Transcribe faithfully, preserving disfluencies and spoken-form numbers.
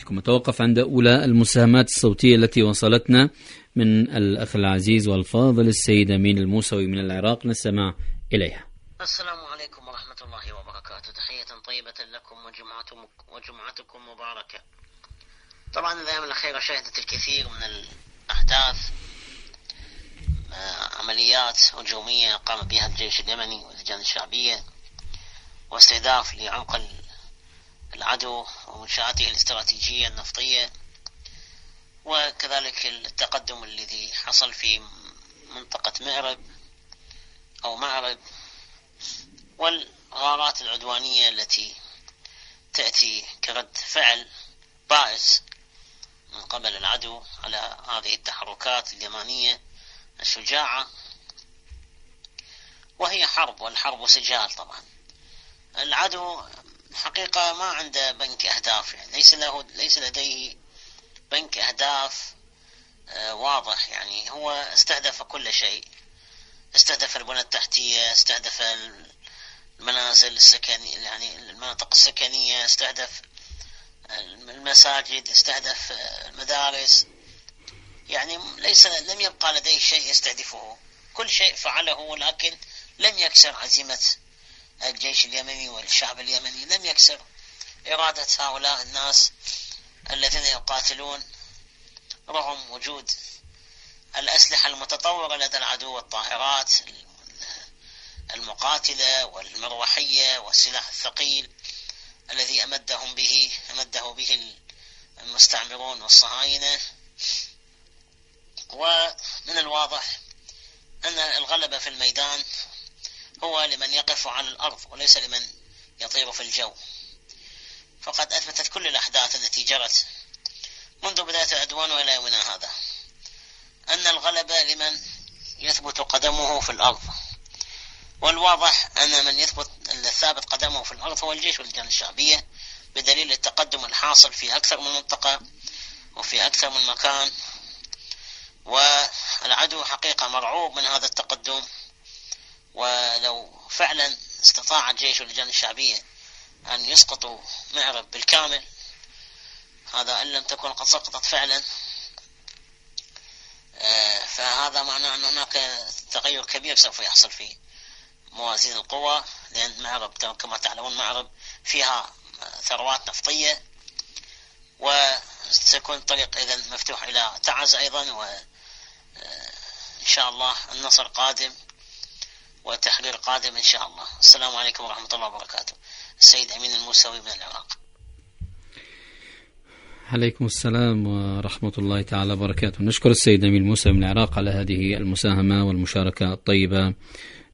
بكم. أتوقف عند أولى المساهمات الصوتية التي وصلتنا من الأخ العزيز والفاضل السيد أمين الموسوي من العراق، نستمع إليها. السلام عليكم ورحمة الله وبركاته. تحية طيبة لكم وجمعتكم, وجمعتكم مباركة. طبعا الأيام الأخيرة شهدت الكثير من الأحداث، عمليات هجومية قام بها الجيش اليمني واللجان الشعبية واستهداف لعمق العدو ومنشآته الاستراتيجية النفطية، وكذلك التقدم الذي حصل في منطقة مأرب أو معرب، والغارات العدوانية التي تأتي كرد فعل بائس من قبل العدو على هذه التحركات اليمنية الشجاعة. وهي حرب، والحرب سجال. طبعا العدو حقيقة ما عنده بنك أهداف، يعني ليس له ليس لديه بنك أهداف آه واضح. يعني هو استهدف كل شيء، استهدف البنى التحتية، استهدف المنازل السكنية، يعني المناطق السكنية، استهدف المساجد، استهدف المدارس. يعني ليس لم يبقى لديه شيء يستهدفه، كل شيء فعله، ولكن لم يكسر عزيمة الجيش اليمني والشعب اليمني، لم يكسر إرادة هؤلاء الناس الذين يقاتلون رغم وجود الأسلحة المتطورة لدى العدو والطائرات المقاتلة والمروحية والسلاح الثقيل الذي أمدهم به أمده به المستعمرون والصهاينة. ومن الواضح أن الغلبة في الميدان هو لمن يقف على الأرض وليس لمن يطير في الجو. فقد أثبتت كل الأحداث التي جرت منذ بداية العدوان وإلى يومنا هذا أن الغلبة لمن يثبت قدمه في الأرض، والواضح أن من يثبت الثابت قدمه في الأرض هو الجيش واللجان الشعبية، بدليل التقدم الحاصل في أكثر من منطقة وفي أكثر من مكان. والعدو حقيقة مرعوب من هذا التقدم، ولو فعلا استطاع الجيش واللجان الشعبية أن يسقطوا معرب بالكامل، هذا إن لم تكن قد سقطت فعلا، فهذا معناه أن هناك تغير كبير سوف يحصل في موازين القوى، لأن معرب كما تعلمون معرب فيها ثروات نفطية، وسيكون الطريق إذن مفتوح إلى تعز أيضا، وإن شاء الله النصر قادم والتحرير قادم إن شاء الله. السلام عليكم ورحمة الله وبركاته. السيد أمين الموسوي من العراق. عليكم السلام ورحمة الله تعالى وبركاته. نشكر السيد أمين الموسوي من العراق على هذه المساهمة والمشاركة الطيبة